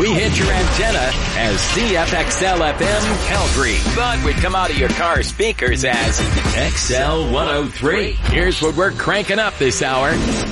We hit your antenna as CFXL FM Calgary, but we come out of your car speakers as XL 103. Here's what we're cranking up this hour.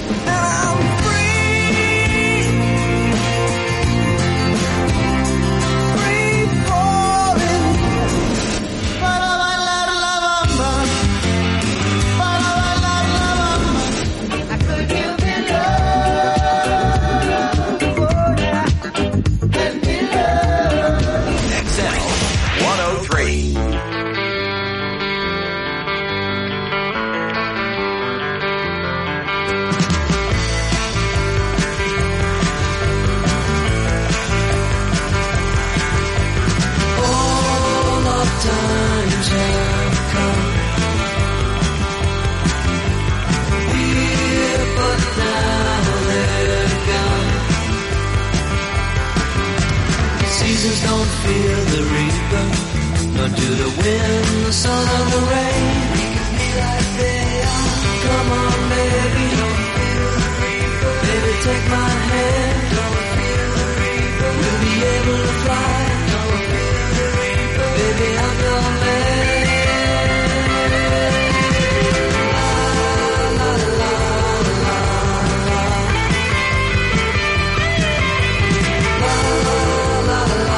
Don't fear the reaper, nor do the wind, the sun, or the rain. Come on, baby, don't fear the reaper. Baby, take my hand. Don't fear the reaper. We'll be able to fly. Don't fear the reaper. Baby, I'm your man. La, la, la, la, la. La, la, la.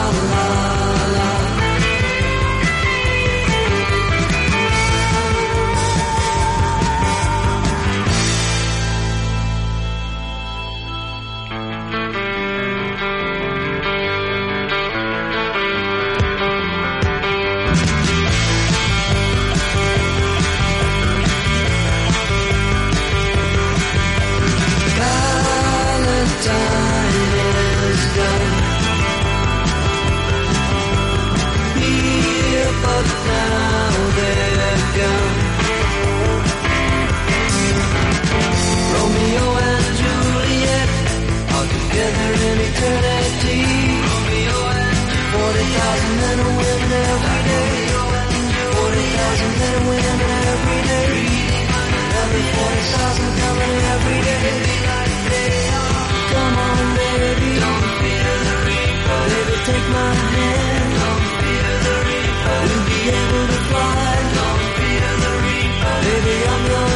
Take my hand, don't fear the reaper. We'll be able to fly, don't fear the reaper. Baby, I'm your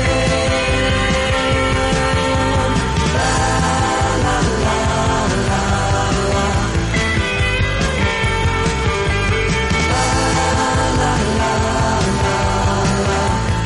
man. La, la, la, la, la. La, la, la, la, la.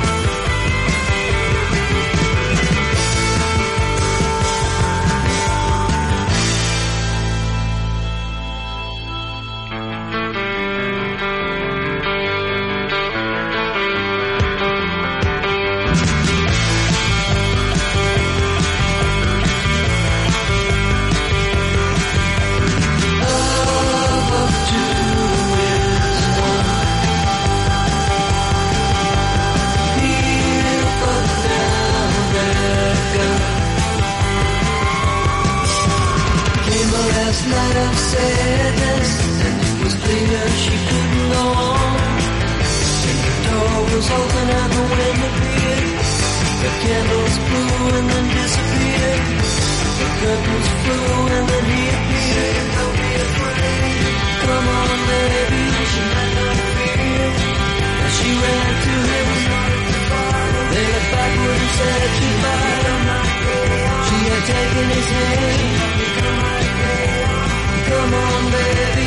Night of sadness, and it was clear she couldn't go on. And the door was open and the wind appeared. The candles flew and then disappeared. The curtains flew and then he appeared. Don't be afraid, come on baby, she had no fear. And she ran to him, they looked backward and said goodbye. She had taken his hand. Come on, baby.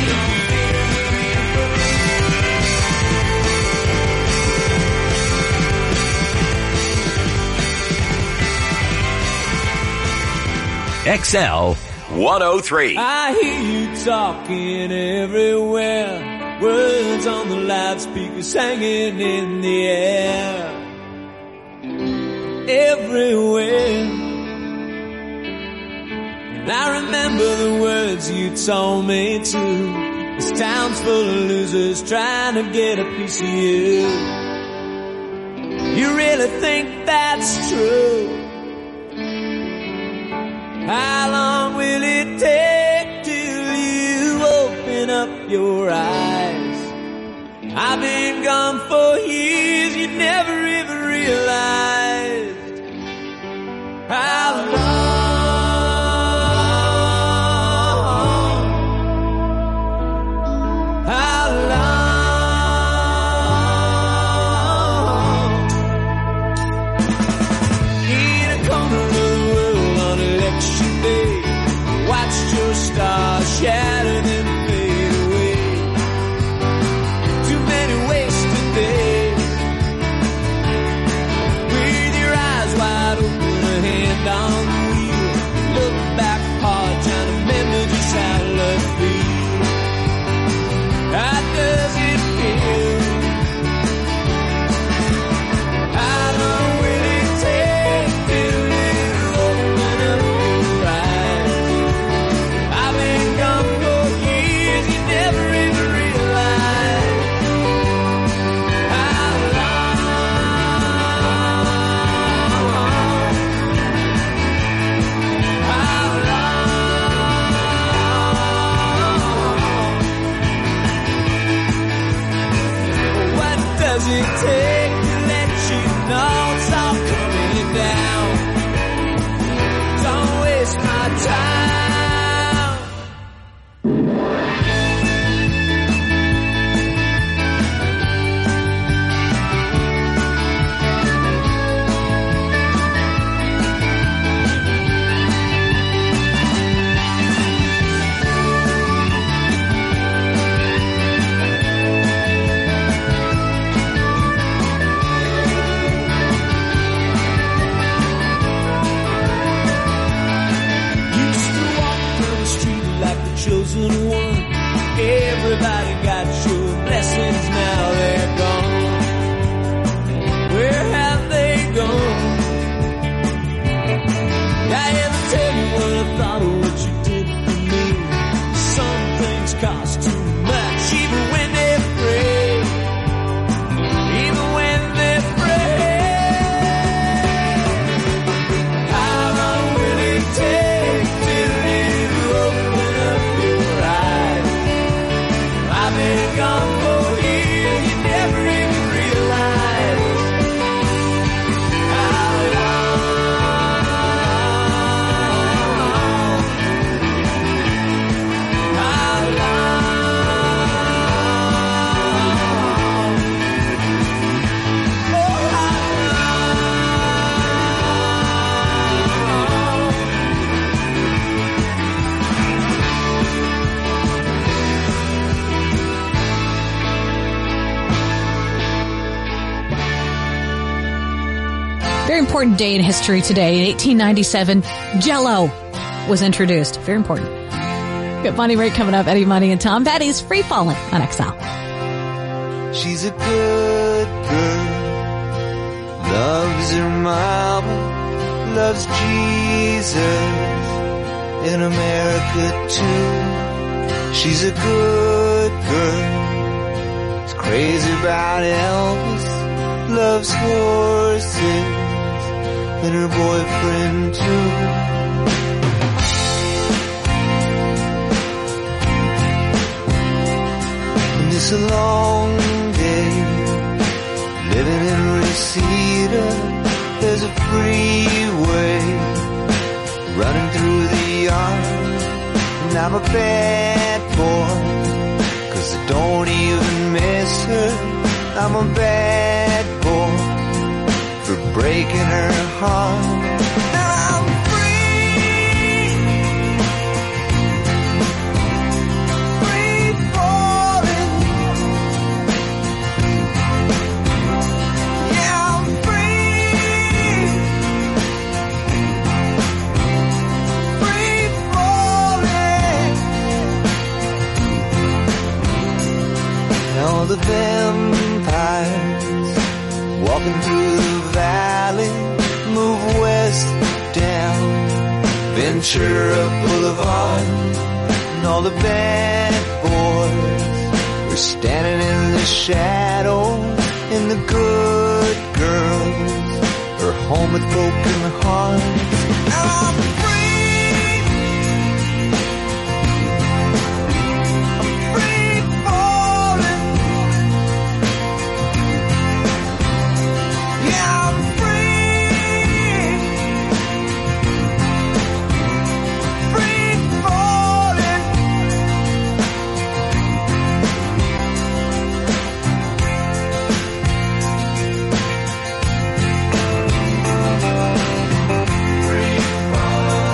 XL 103. I hear you talking everywhere. Words on the loudspeakers hanging in the air. Everywhere. And I remember the words you told me too. This town's full of losers trying to get a piece of you. You really think that's true? How long will it take till you open up your eyes? I've been gone for years, you never even realized how long does it take to let you know it's all coming down? Don't waste my time. Chosen one, everybody got your blessings, now they're gone. Where have they gone? I ever tell you what I thought of what you did for me? Some things cost too much, even when they're free. Even when they're free. How long will it take till you open up your eyes? I've been gone for years, you never even realized how long. Oh, how Very important day in history today. In 1897, Jell-O was introduced. Very important. Got Bonnie Raitt coming up. Eddie Money and Tom Petty's Free Fallin' on XL. She's a good girl, loves her mama, loves Jesus, in America too. She's a good girl, is crazy about Elvis, loves horses, and her boyfriend too. And it's a long day, living in Reseda. There's a freeway running through the yard, and I'm a bad boy, 'cause I don't even miss her. I'm a bad boy for breaking her heart. Now I'm free, free falling. Yeah, I'm free, free falling. All the vampires walking through the valley move west down Ventura Boulevard, and all the bad boys are standing in the shadow, and the good girls are home with broken hearts. Now I'm free, I'm free falling. Yeah, I'm free, free falling. Free falling.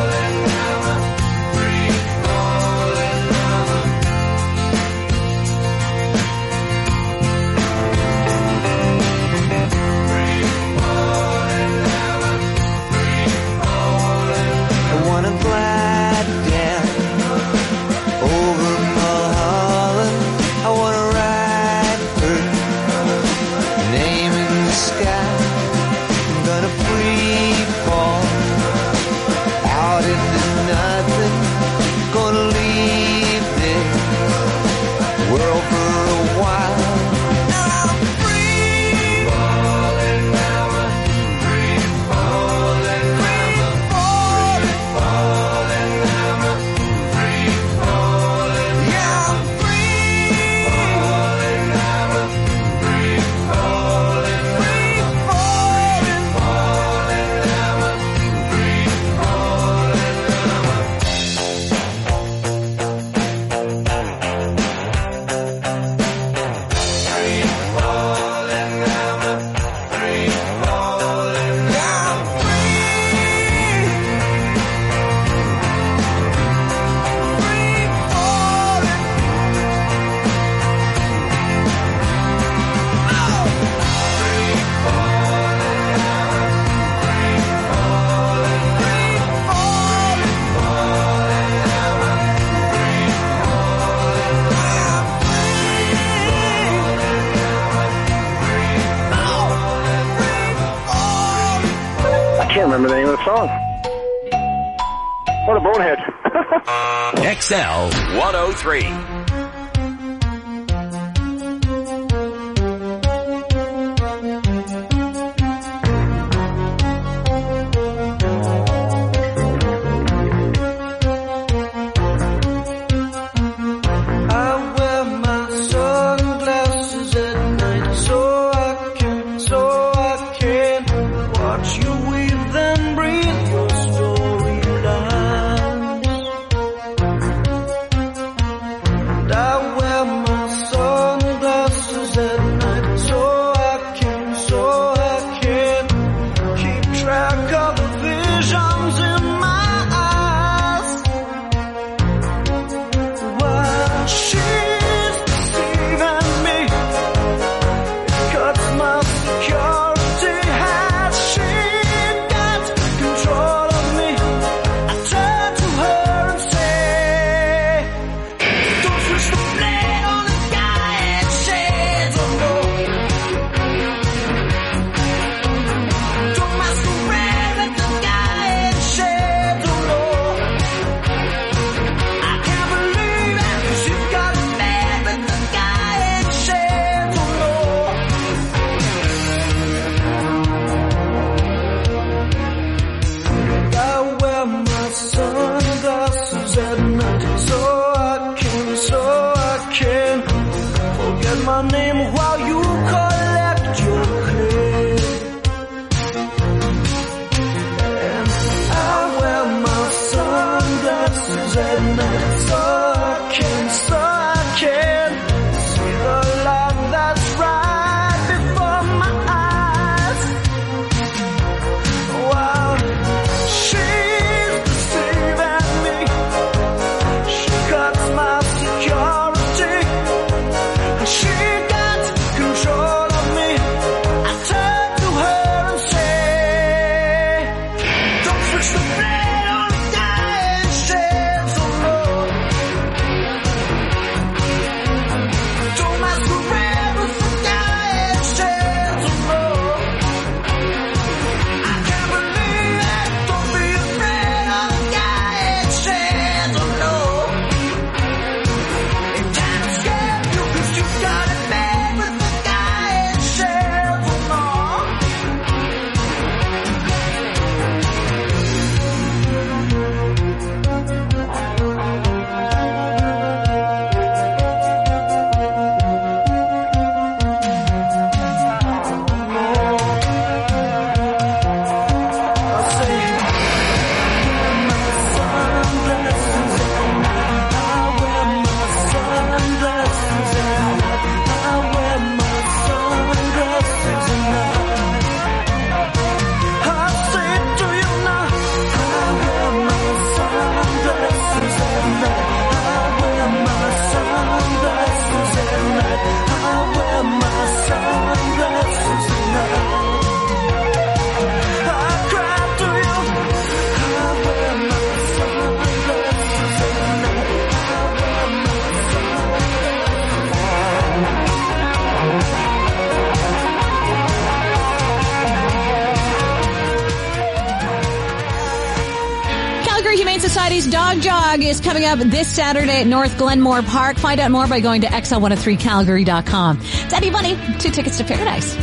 remember the name of the song. What a bonehead. XL 103. Society's Dog Jog is coming up this Saturday at North Glenmore Park. Find out more by going to xl103calgary.com. It's Eddie Money, 2 tickets to Paradise.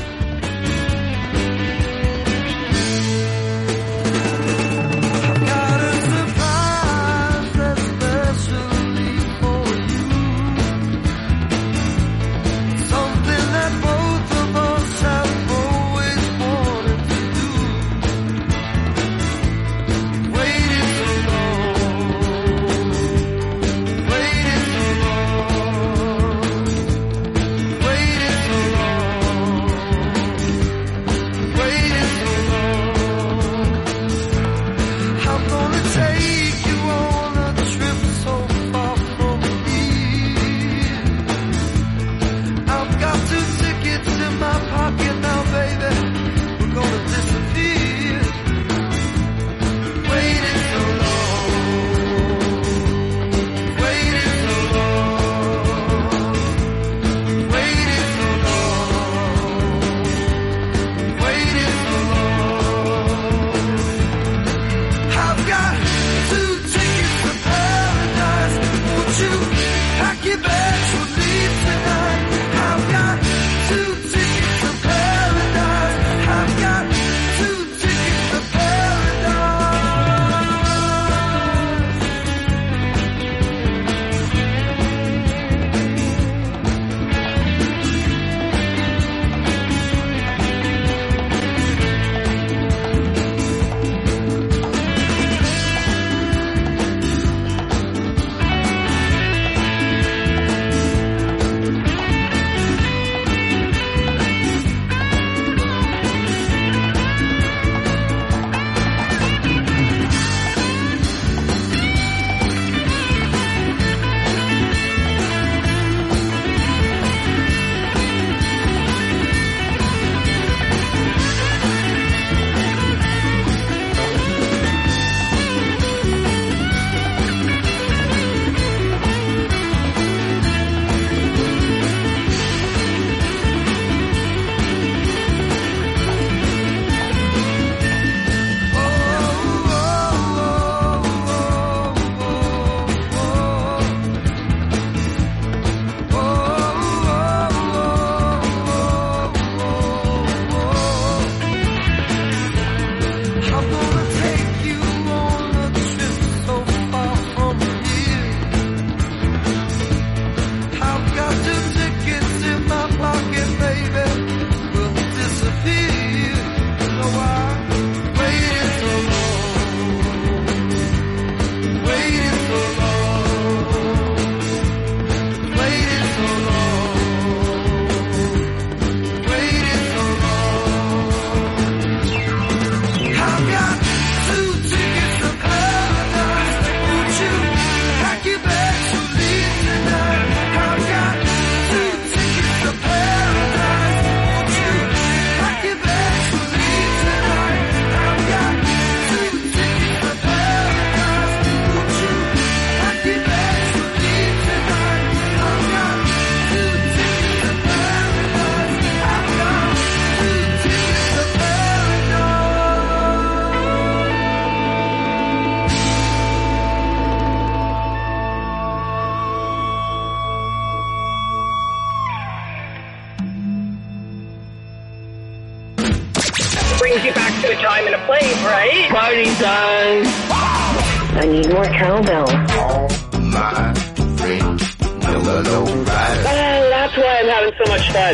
brings you back to a time and a place, right? Party time! I need more cowbell. All my friends never know right. That's why I'm having so much fun.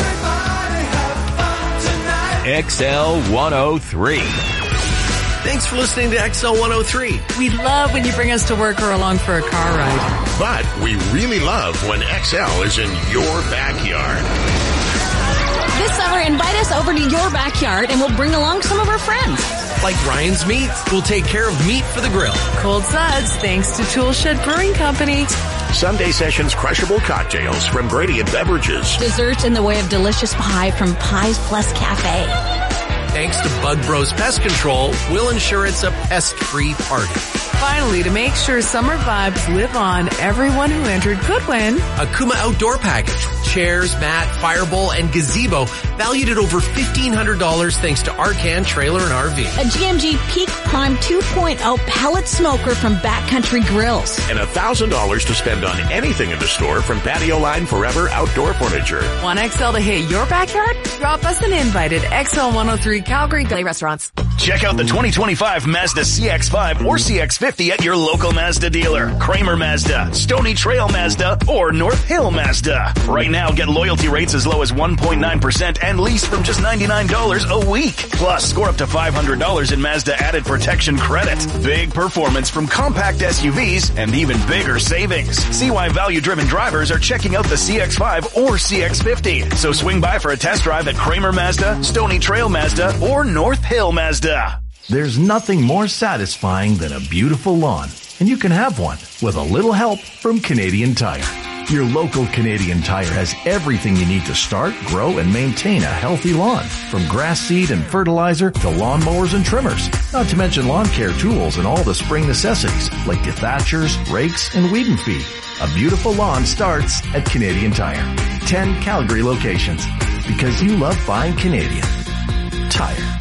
XL 103. Thanks for listening to XL 103. We love when you bring us to work or along for a car ride. But we really love when XL is in your backyard. This summer, invite us over to your backyard and we'll bring along some of our friends. Like Ryan's Meat, we'll take care of meat for the grill. Cold Suds, thanks to Toolshed Brewing Company. Sunday Sessions crushable cocktails from Gradient Beverages. Desserts in the way of delicious pie from Pies Plus Cafe. Thanks to Bug Bros Pest Control, we'll ensure it's a pest-free party. Finally, to make sure summer vibes live on, everyone who entered could win a Kuma Outdoor Package. Chairs, mat, firebowl, and gazebo valued at over $1,500 thanks to Arcan Trailer and RV. A GMG Peak Prime 2.0 pellet smoker from Backcountry Grills. And $1,000 to spend on anything in the store from Patio Line Forever Outdoor Furniture. Want XL to hit your backyard? Drop us an invite at XL 103 Calgary Bay Restaurants. Check out the 2025 Mazda CX-5 or CX-50 at your local Mazda dealer. Kramer Mazda, Stony Trail Mazda, or North Hill Mazda. Right now, get loyalty rates as low as 1.9% and lease from just $99 a week. Plus, score up to $500 in Mazda added protection credit. Big performance from compact SUVs and even bigger savings. See why value-driven drivers are checking out the CX-5 or CX-50. So swing by for a test drive at Kramer Mazda, Stony Trail Mazda, or North Hill Mazda. There's nothing more satisfying than a beautiful lawn, and you can have one with a little help from Canadian Tire. Your local Canadian Tire has everything you need to start, grow, and maintain a healthy lawn, from grass seed and fertilizer to lawnmowers and trimmers, not to mention lawn care tools and all the spring necessities like dethatchers, rakes, and weed and feed. A beautiful lawn starts at Canadian Tire. 10 Calgary locations, because you love buying Canadian Tire.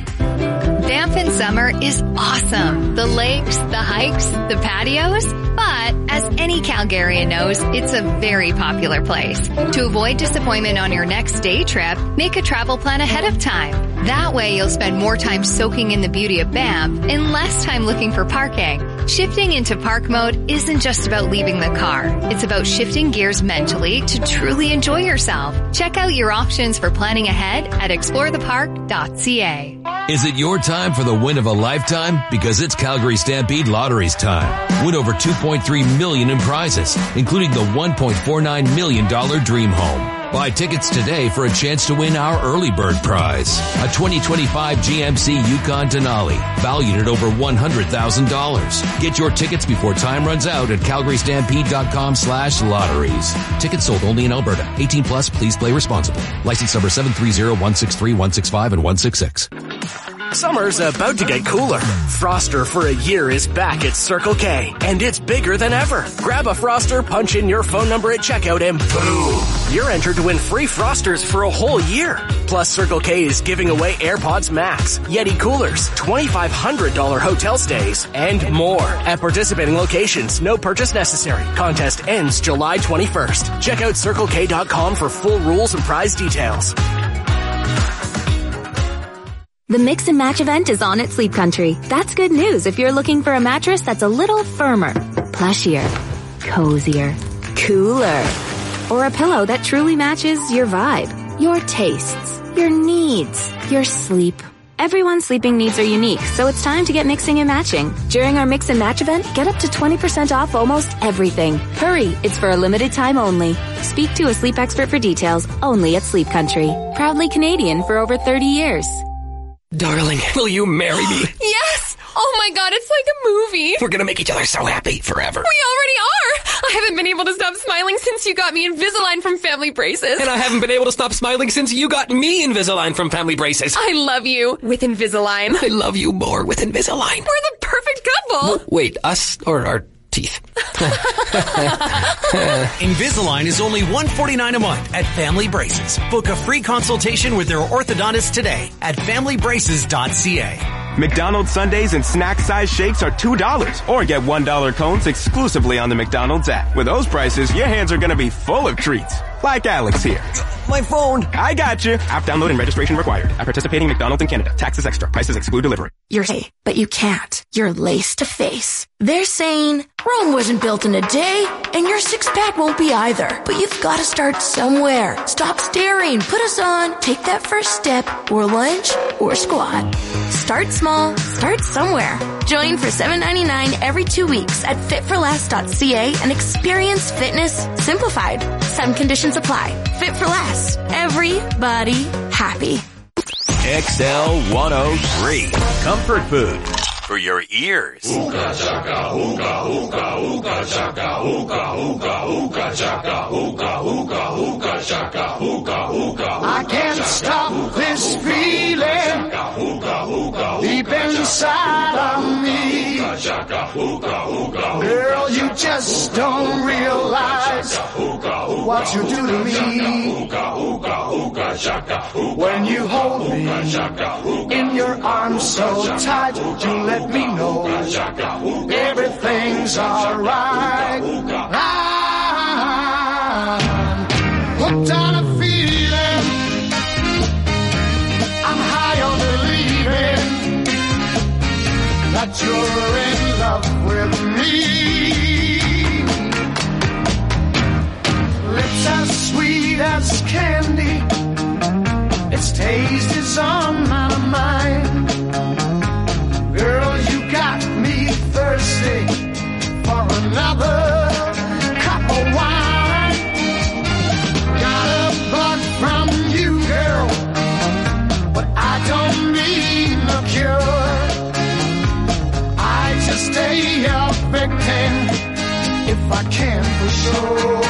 Banff in summer is awesome. The lakes, the hikes, the patios. But as any Calgarian knows, it's a very popular place. To avoid disappointment on your next day trip, make a travel plan ahead of time. That way you'll spend more time soaking in the beauty of Banff and less time looking for parking. Shifting into park mode isn't just about leaving the car. It's about shifting gears mentally to truly enjoy yourself. Check out your options for planning ahead at explorethepark.ca. Is it your time for the win of a lifetime? Because it's Calgary Stampede Lottery's time. Win over $2.3 million in prizes, including the $1.49 million Dream Home. Buy tickets today for a chance to win our early bird prize, a 2025 GMC Yukon Denali, valued at over $100,000. Get your tickets before time runs out at calgarystampede.com/lotteries. Tickets sold only in Alberta. 18 plus, please play responsibly. License number 730-163, 165, and 166. Summer's about to get cooler. Froster for a year is back at Circle K, and it's bigger than ever. Grab a Froster, punch in your phone number at checkout, and boom! You're entered to win free Frosters for a whole year. Plus, Circle K is giving away AirPods Max, Yeti coolers, $2,500 hotel stays, and more. At participating locations, no purchase necessary. Contest ends July 21st. Check out CircleK.com for full rules and prize details. The Mix and Match event is on at Sleep Country. That's good news if you're looking for a mattress that's a little firmer, plushier, cozier, cooler, or a pillow that truly matches your vibe, your tastes, your needs, your sleep. Everyone's sleeping needs are unique, so it's time to get mixing and matching. During our Mix and Match event, get up to 20% off almost everything. Hurry, it's for a limited time only. Speak to a sleep expert for details, only at Sleep Country. Proudly Canadian for over 30 years. Darling, will you marry me? Yes! Oh my god, it's like a movie. We're gonna make each other so happy forever. We already are! I haven't been able to stop smiling since you got me Invisalign from Family Braces. And I haven't been able to stop smiling since you got me Invisalign from Family Braces. I love you with Invisalign. I love you more with Invisalign. We're the perfect couple. Wait, us or our teeth? Invisalign is only $149 a month at Family Braces. Book a free consultation with their orthodontist today at familybraces.ca. McDonald's sundaes and snack-sized shakes are $2, or get $1 cones exclusively on the McDonald's app. With those prices, your hands are going to be full of treats. Like Alex here. My phone. I got you. App download and registration required. At participating McDonald's in Canada. Taxes extra. Prices exclude delivery. You're hey, but you can't. You're lace to face. They're saying Rome wasn't built in a day, and your six-pack won't be either. But you've got to start somewhere. Stop staring. Put us on. Take that first step, or lunge, or squat. Start small. Start somewhere. Join for $7.99 every 2 weeks at fitforless.ca and experience fitness simplified. Some conditions apply. Fit for Less. Everybody happy. XL 103. Comfort food for your ears. Hookah chaka, hookah, hookah, hookah chaka, hookah, hookah, hookah chaka, hookah, hookah, hookah chaka, hookah, hookah. I can't stop this feeling deep inside of me. Girl, you just don't realize what you do to me. When you hold me in your arms so tight, you let me know everything's alright. I'm hooked on a feeling. I'm high on believing that you're in love with me. Lips as sweet as candy, its taste is on my mind. Girl, you got me thirsty for another cup of wine. Got a bug from you, girl, but I don't need no cure. I just stay a victim if I can for sure.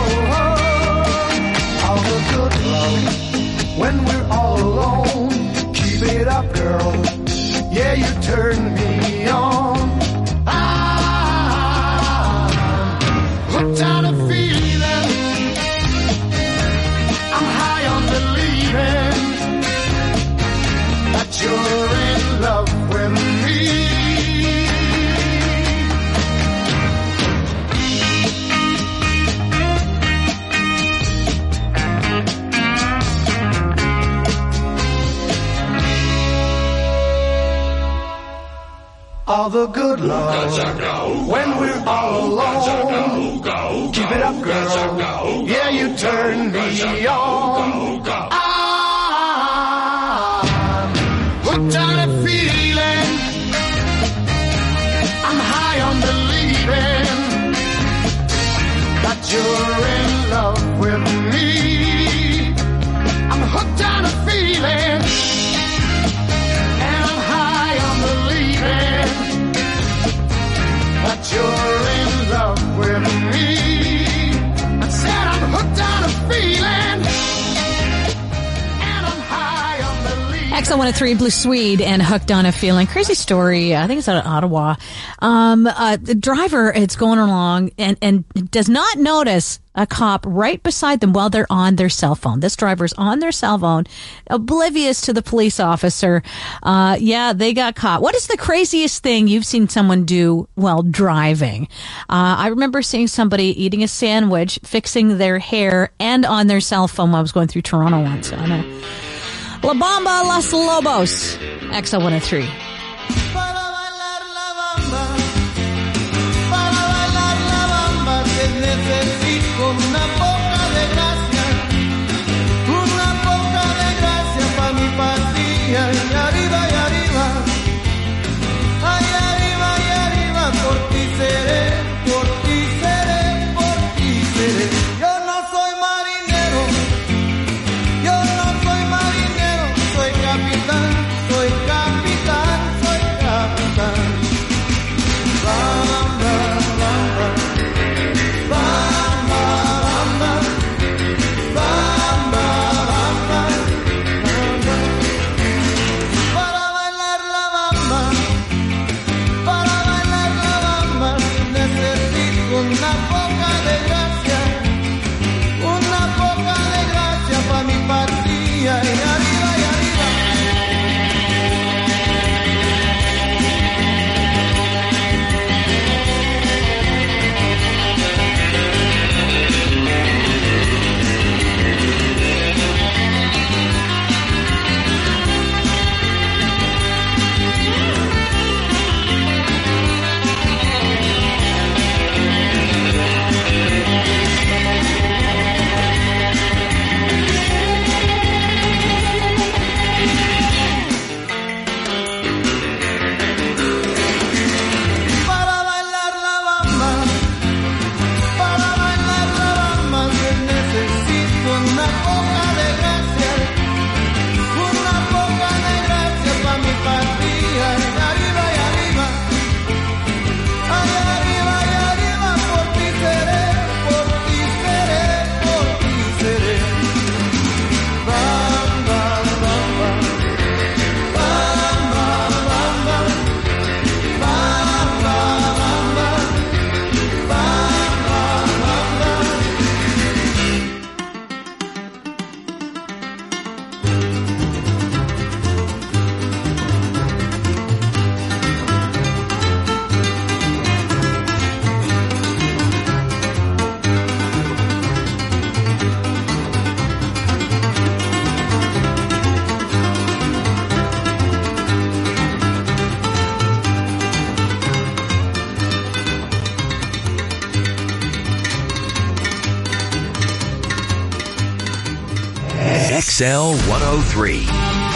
All the good love when we're all alone. Keep it up, girl. Yeah, you turn me on. I'm hooked on a feeling. I'm high on believing that you're in love with me. All the good love when we're all alone. Keep it up, girl. Yeah, you turn me on. I'm hooked on a feeling. I'm high on believing that you're in love with me. I'm hooked on a feeling. That you're in love with me. I said I'm hooked on a feeling, and I'm high on believing. XL103, Blue Swede, and Hooked on a Feeling. Crazy story. I think it's out of Ottawa. The driver is going along and does not notice a cop right beside them while they're on their cell phone. This driver's on their cell phone, oblivious to the police officer. Yeah, they got caught. What is the craziest thing you've seen someone do while driving? I remember seeing somebody eating a sandwich, fixing their hair, and on their cell phone while I was going through Toronto once. I know. La Bamba Los Lobos, XL103. Necesito una poca de gracia pa' mi patria. Y arriba, ay arriba, por ti seré, por ti seré, por ti seré. Yo no soy marinero, soy capitán XL 103.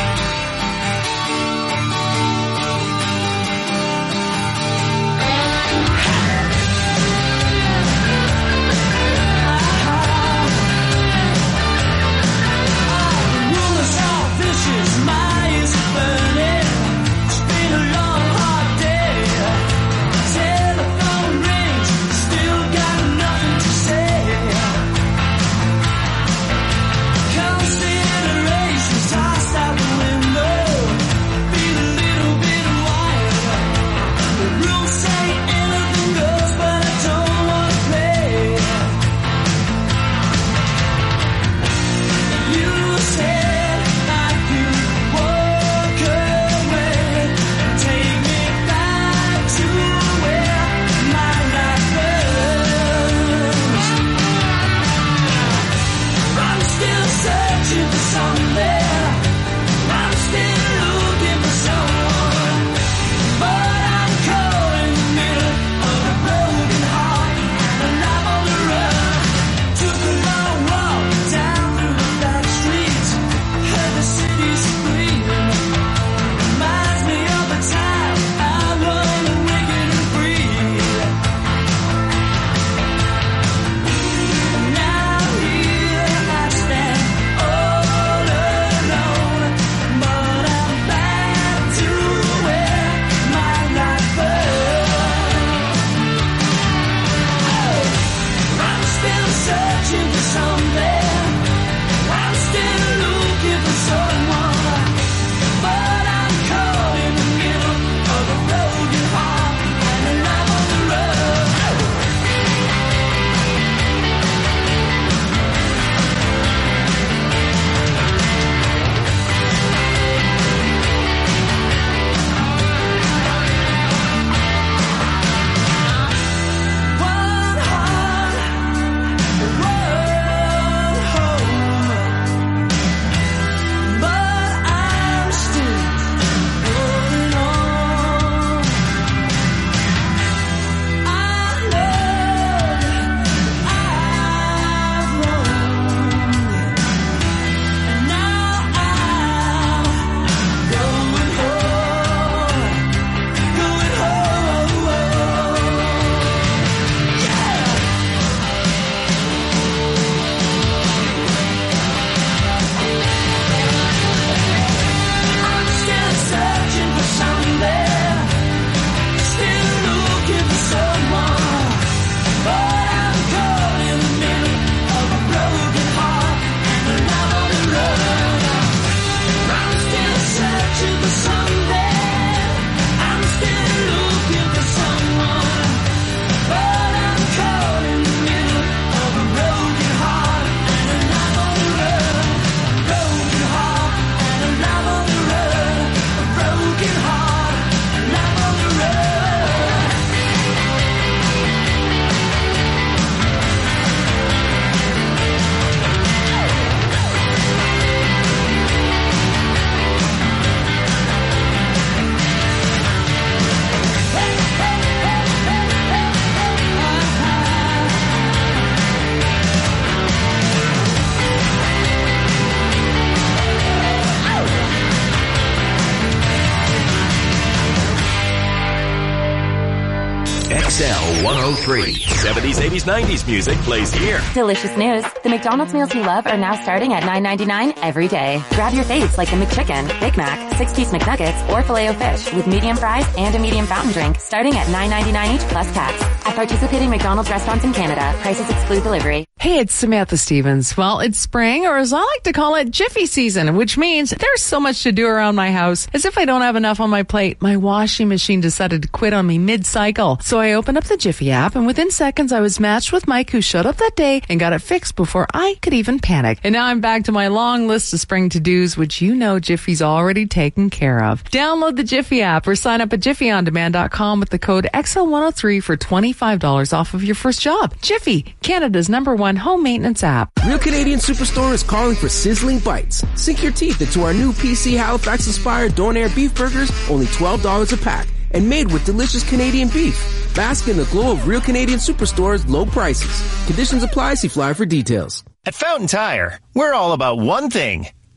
XL 103. 70s, 80s, 90s music plays here. Delicious news. The McDonald's meals you love are now starting at $9.99 every day. Grab your faves like the McChicken, Big Mac, 6-piece McNuggets, or Filet-O-Fish with medium fries and a medium fountain drink starting at $9.99 each plus tax. At participating McDonald's restaurants in Canada, prices exclude delivery. Hey, it's Samantha Stevens. Well, it's spring, or as I like to call it, Jiffy season, which means there's so much to do around my house. As if I don't have enough on my plate, my washing machine decided to quit on me mid-cycle. So I opened up the Jiffy app, and within seconds I was matched with Mike, who showed up that day and got it fixed before I could even panic. And now I'm back to my long list of spring to-dos, which you know Jiffy's already taken care of. Download the Jiffy app or sign up at JiffyOnDemand.com with the code XL103 for $25 off of your first job. Jiffy, Canada's #1 home maintenance app. Real Canadian Superstore is calling for sizzling bites. Sink your teeth into our new PC Halifax-inspired Donair beef burgers, only $12 a pack, and made with delicious Canadian beef. Bask in the glow of Real Canadian Superstore's low prices. Conditions apply. See flyer for details. At Fountain Tire, we're all about one thing: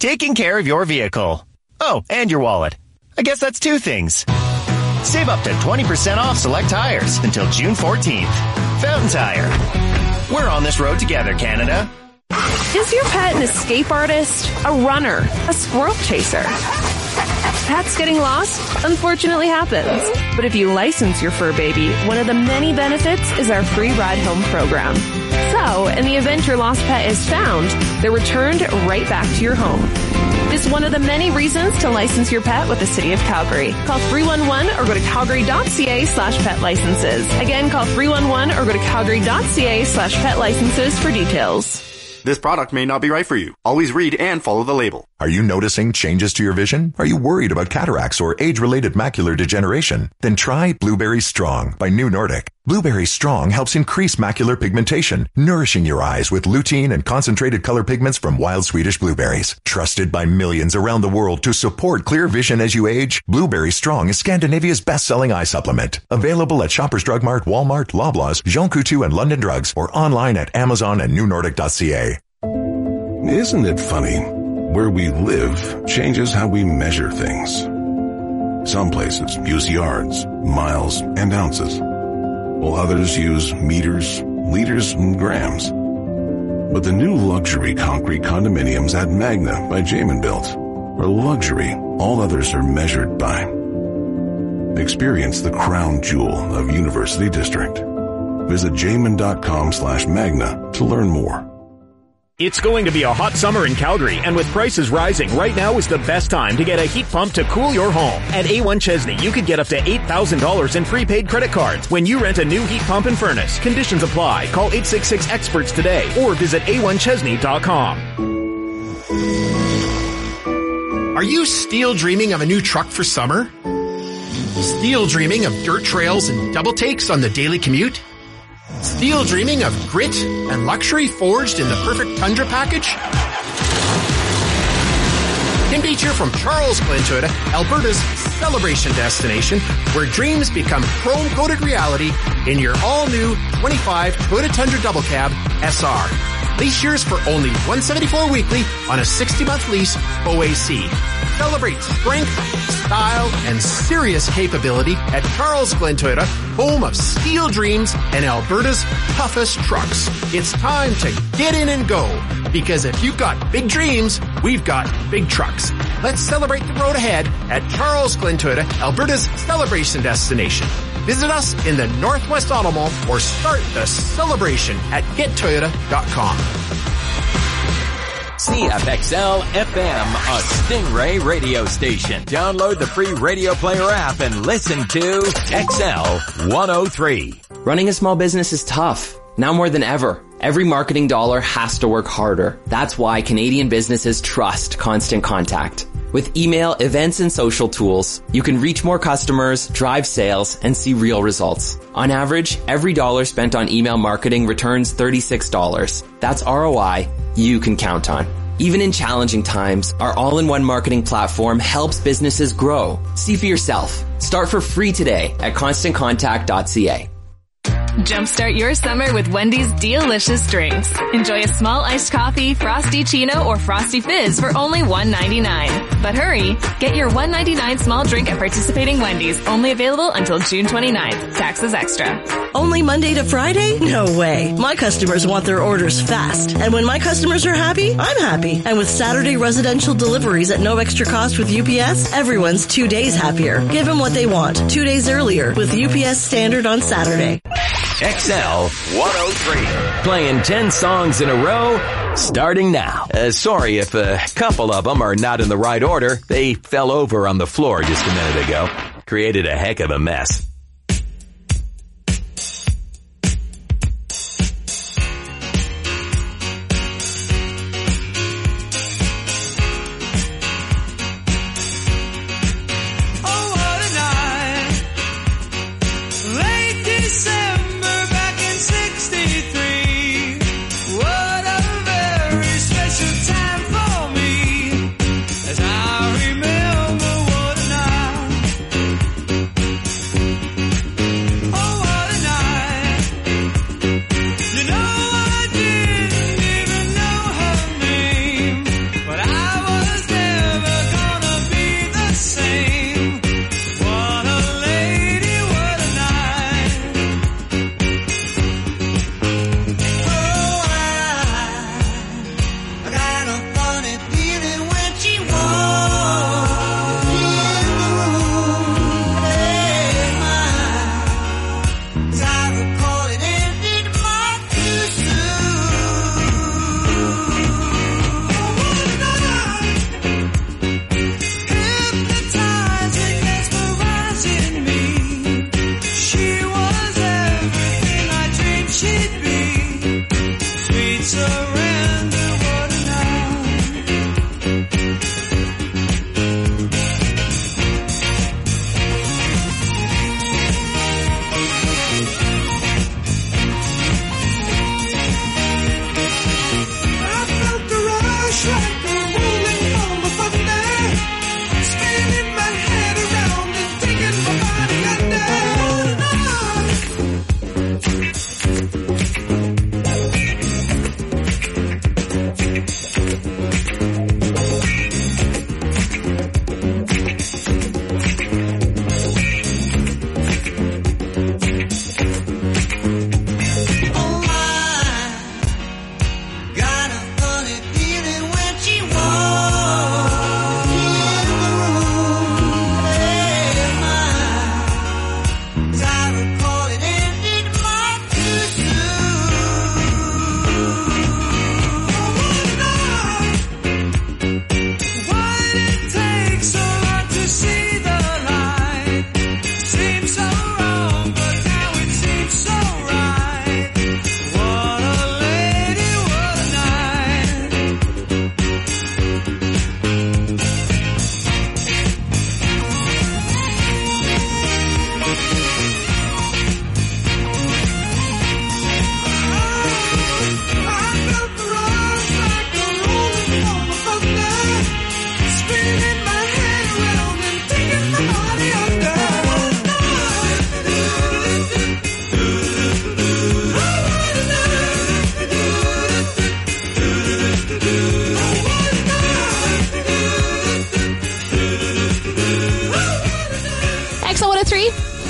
taking care of your vehicle. Oh, and your wallet. I guess that's two things. Save up to 20% off select tires until June 14th. Fountain Tire. We're on this road together, Canada. Is your pet an escape artist, a runner, a squirrel chaser? Pets getting lost unfortunately happens. But if you license your fur baby, one of the many benefits is our free ride home program. So, in the event your lost pet is found, they're returned right back to your home. This is one of the many reasons to license your pet with the City of Calgary. Call 311 or go to calgary.ca/pet licenses. Again, call 311 or go to calgary.ca/pet licenses for details. This product may not be right for you. Always read and follow the label. Are you noticing changes to your vision? Are you worried about cataracts or age-related macular degeneration? Then try Blueberry Strong by New Nordic. Blueberry Strong helps increase macular pigmentation, nourishing your eyes with lutein and concentrated color pigments from wild Swedish blueberries. Trusted by millions around the world to support clear vision as you age, Blueberry Strong is Scandinavia's best-selling eye supplement. Available at Shoppers Drug Mart, Walmart, Loblaws, Jean Coutu, and London Drugs, or online at Amazon and newnordic.ca. Isn't it funny? Where we live changes how we measure things. Some places use yards, miles, and ounces, while others use meters, liters, and grams. But the new luxury concrete condominiums at Magna by Jamin Built are luxury all others are measured by. Experience the crown jewel of University District. Visit jamin.com/magna to learn more. It's going to be a hot summer in Calgary, and with prices rising, right now is the best time to get a heat pump to cool your home. At A1 Chesney, you could get up to $8,000 in prepaid credit cards when you rent a new heat pump and furnace. Conditions apply. Call 866-EXPERTS today or visit a1chesney.com. Are you still dreaming of a new truck for summer? Still dreaming of dirt trails and double takes on the daily commute? Still dreaming of grit and luxury forged in the perfect Tundra package? Tim Beach here from Charles Glen Toyota, Alberta's celebration destination, where dreams become chrome-coated reality in your all-new 25 Toyota Tundra Double Cab SR. Lease yours for only $174 weekly on a 60-month lease OAC. Celebrate strength, style, and serious capability at Charles Glen Toyota, home of steel dreams and Alberta's toughest trucks. It's time to get in and go, because if you've got big dreams, we've got big trucks. Let's celebrate the road ahead at Charles Glen Toyota, Alberta's celebration destination. Visit us in the Northwest Auto Mall or start the celebration at gettoyota.com. CFXL FM, a Stingray radio station. Download the free Radio Player app and listen to XL 103. Running a small business is tough. Now more than ever, every marketing dollar has to work harder. That's why Canadian businesses trust Constant Contact. With email, events, and social tools, you can reach more customers, drive sales, and see real results. On average, every dollar spent on email marketing returns $36. That's ROI you can count on. Even in challenging times, our all-in-one marketing platform helps businesses grow. See for yourself. Start for free today at ConstantContact.ca. Jumpstart your summer with Wendy's delicious drinks. Enjoy a small iced coffee, Frosty Chino, or Frosty Fizz for only $1.99. But hurry, get your $1.99 small drink at participating Wendy's, only available until June 29th. Taxes extra. Only Monday to Friday? No way. My customers want their orders fast. And when my customers are happy, I'm happy. And with Saturday residential deliveries at no extra cost with UPS, everyone's 2 days happier. Give them what they want 2 days earlier with UPS Standard on Saturday. XL 103. Playing 10 songs in a row, starting now. Sorry if a couple of them are not in the right order. They fell over on the floor just a minute ago. Created a heck of a mess.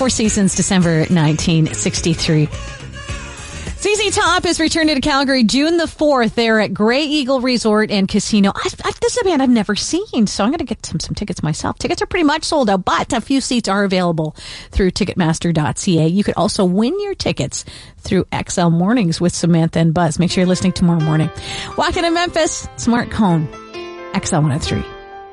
Four Seasons, December 1963. ZZ Top is returning to Calgary June the 4th. They're at Grey Eagle Resort and Casino. This is a band I've never seen, so I'm going to get some tickets myself. Tickets are pretty much sold out, but a few seats are available through Ticketmaster.ca. You could also win your tickets through XL Mornings with Samantha and Buzz. Make sure you're listening tomorrow morning. Walking in Memphis, Smart Cone, XL 103.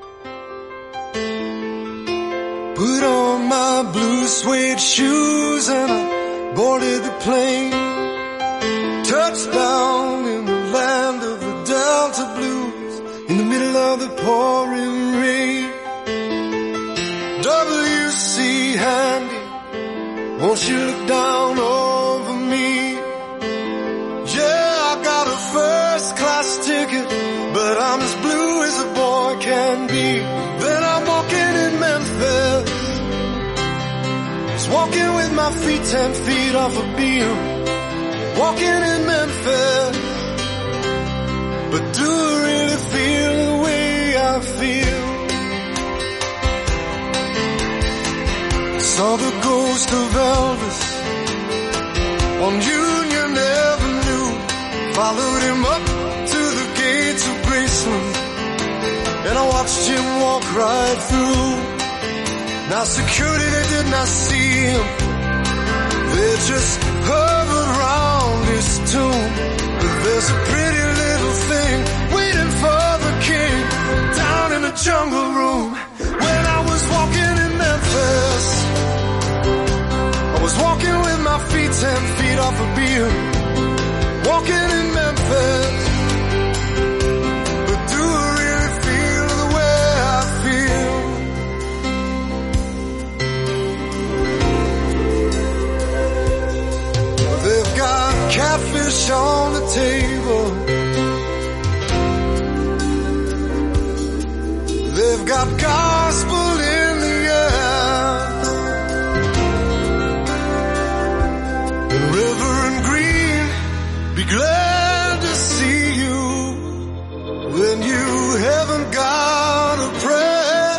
Put on my blue suede shoes and I boarded the plane. Touchdown in the land of the Delta Blues, in the middle of the pouring rain. W.C. Handy, won't you look down over me? Yeah, I got a first class ticket, but I'm as blue as a boy can be. Then I'm walking in Memphis, just walking with my feet 10 feet off a beam. Walking in Memphis, but do I really feel the way I feel? Saw the ghost of Elvis on Union Avenue, followed him up to the gates of Graceland, and I watched him walk right through. Now security, they did not see him, they just hovered around his tomb. But there's a pretty little thing waiting for the king down in the jungle room. When I was walking in Memphis, I was walking with my feet 10 feet off a beam. Walking in Memphis, but do I really feel the way I feel? They've got catfish on the table, they've got gospel in the air, and Reverend Green, be glad to see you when you haven't got a prayer.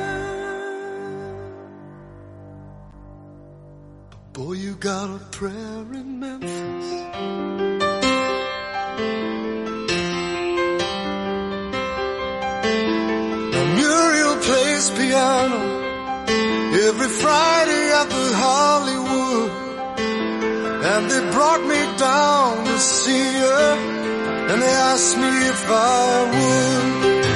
Boy, you got a prayer in Memphis. Now Muriel plays piano every Friday at the Hollywood, and they brought me down to see her, and they asked me if I would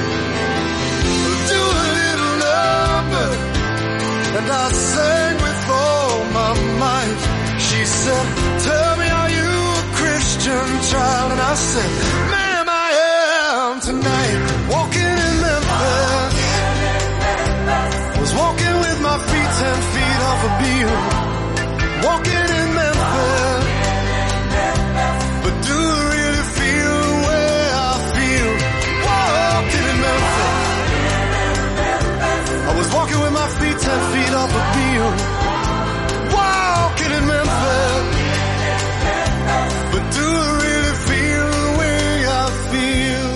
do a little number, and I sang with all my might. She said, tell me, are you a Christian child? And I said, ma'am, I am tonight. Walking in Memphis, was walking with my feet 10 feet off a beam. Walking in Memphis, but do I really feel the way I feel? Walking in Memphis, I was walking with my feet 10 feet off a beam. Walking in Memphis, but do I really feel the way I feel?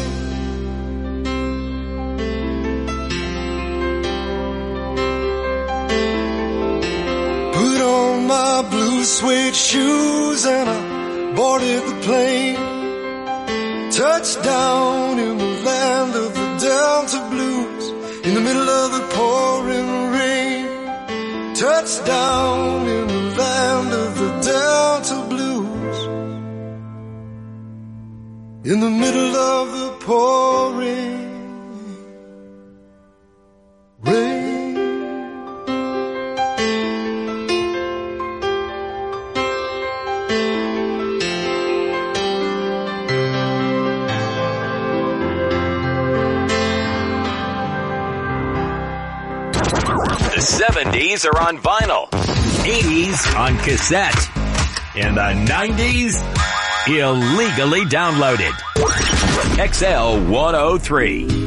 Put on my blue suede shoes and I boarded the plane. Touchdown in the land of the Delta Blues, in the middle of the pouring rain. Touchdown in the land of the Delta Blues, in the middle of the pouring rain. The 70s are on vinyl, 80s on cassette, and the 90s illegally downloaded. XL 103.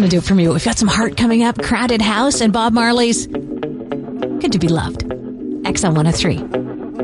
going to do it for me. We've got some Heart coming up, Crowded House, and Bob Marley's Good to Be Loved. XL 103.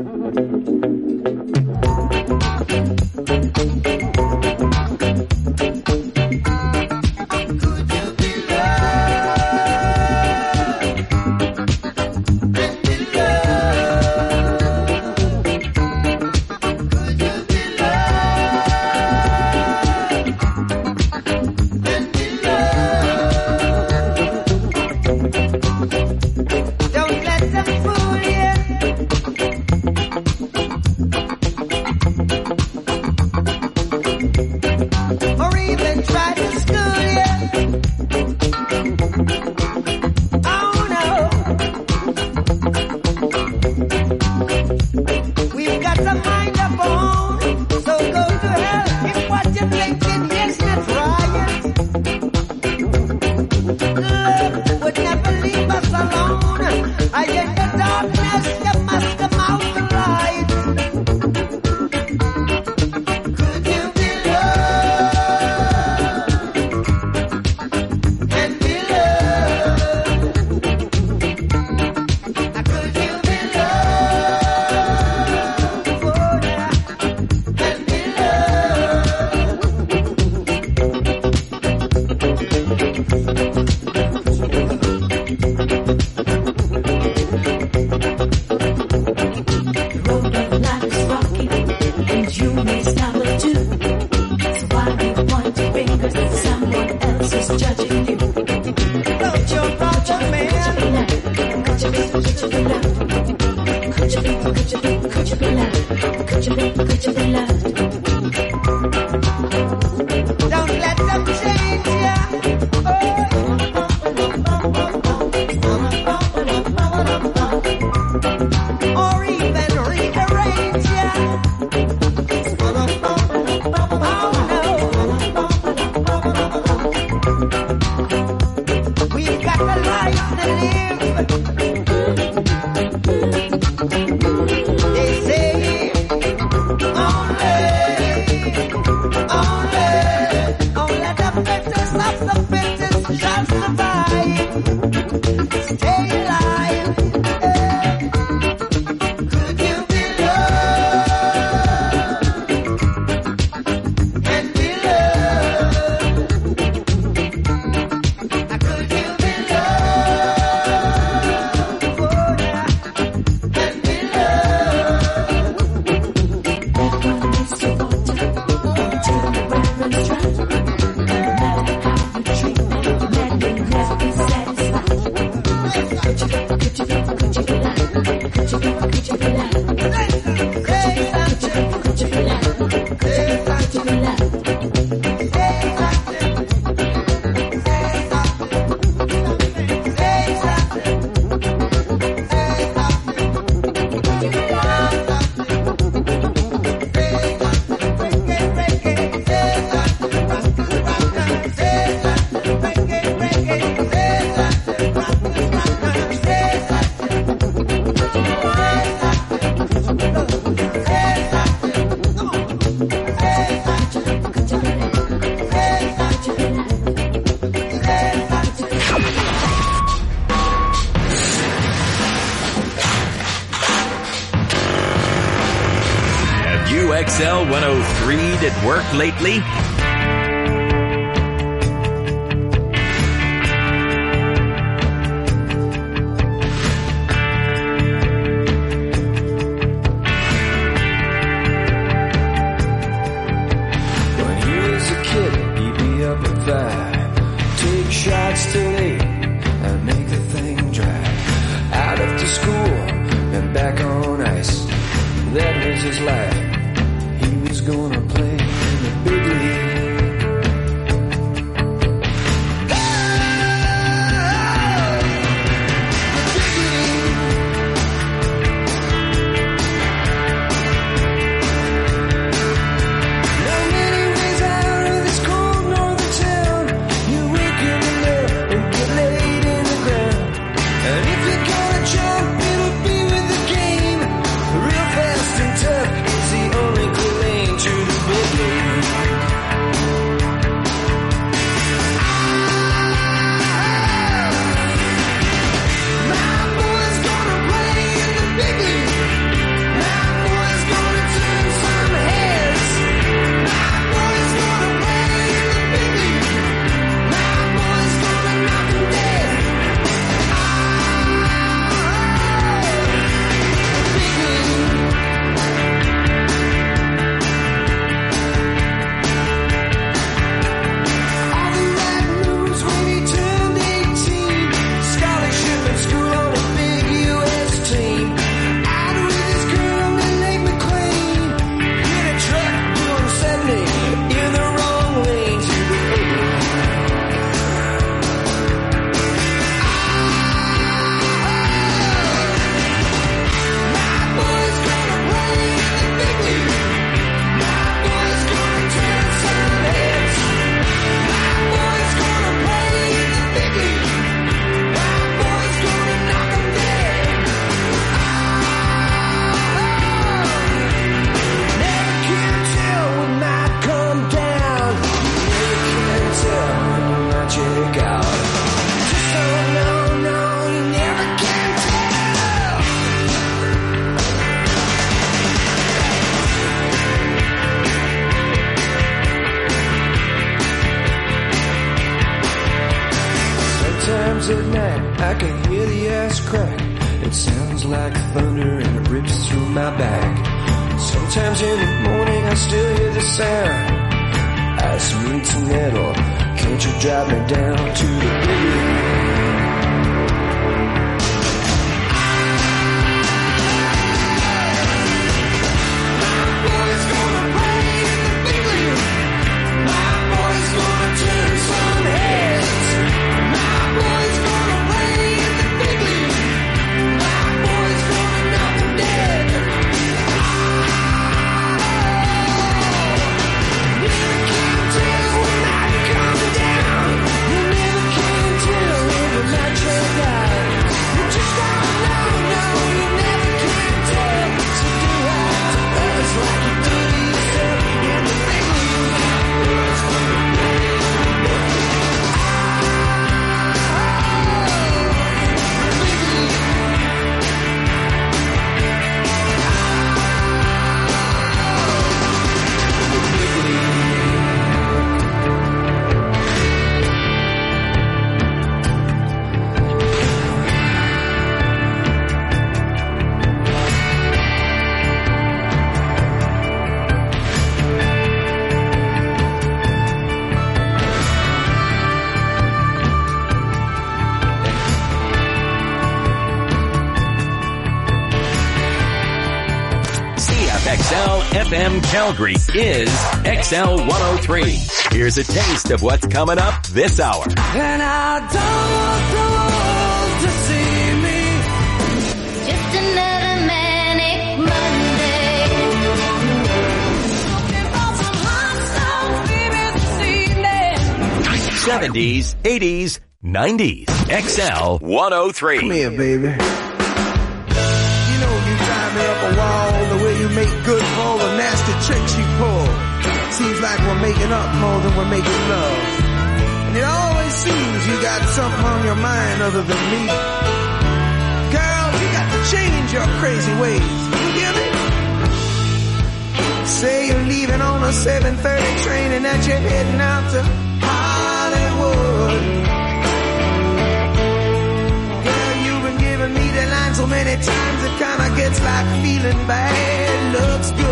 UXL 103 at work lately? When he was a kid, he'd be up at 5, take shots till 8, and make the thing dry. Out after school and back on ice. That was his life. He was gonna play in the big league. To the Sometimes at night I can hear the ice crack. It sounds like thunder and it rips through my back. Sometimes in the morning I still hear the sound. Ice meets metal, can't you drive me down to the boogie? FM Calgary is XL 103. Here's a taste of what's coming up this hour. And I don't want the world to see me. Just another manic Monday. Looking for some hot stuff, baby, this evening. 70s, 80s, 90s. XL 103. Come here, baby. You know you drive me up a wall the way you make good for all the nasty tricks you pull. Seems like we're making up more than we're making love. And it always seems you got something on your mind other than me. Girl, you got to change your crazy ways. You hear me? Say you're leaving on a 7:30 train and that you're heading out to Hollywood. Girl, you've been giving me the line so many times it kinda gets like feeling bad looks good.